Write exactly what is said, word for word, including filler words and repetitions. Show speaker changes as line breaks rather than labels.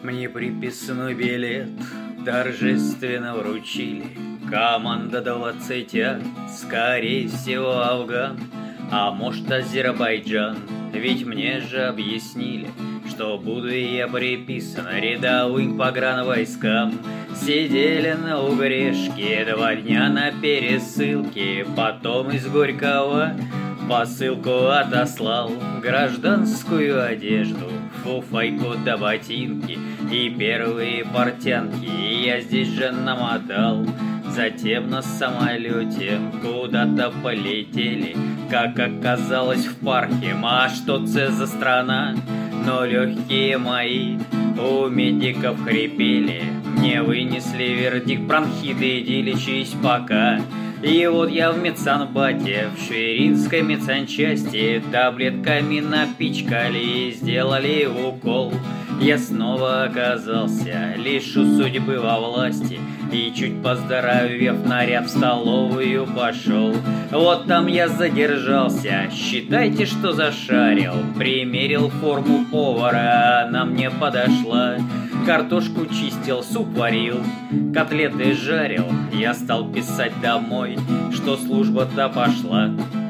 Мне приписной билет торжественно вручили. Команда двадцать, скорее всего, Афган, а может, Азербайджан. Ведь мне же объяснили, что буду я приписан рядовым погранвойскам. Сидели на угрешке два дня на пересылке, потом из Горького посылку отослал. Гражданскую одежду, фуфайку да ботинки и первые портянки я здесь же намотал. Затем на самолете куда-то полетели, как оказалось, в парке. А что це за страна? Но легкие мои у медиков хрипели. Мне вынесли вердикт: бронхиты, иди лечись пока. И вот я в медсанбате, в шверинской медсанчасти, таблетками напичкали и сделали укол. Я снова оказался лишь у судьбы во власти, и чуть поздоровев, наряд в столовую пошел. Вот там я задержался, считайте, что зашарил. Примерил форму повара, она мне подошла. Картошку чистил, суп варил, котлеты жарил. Я стал писать домой, что служба-то пошла.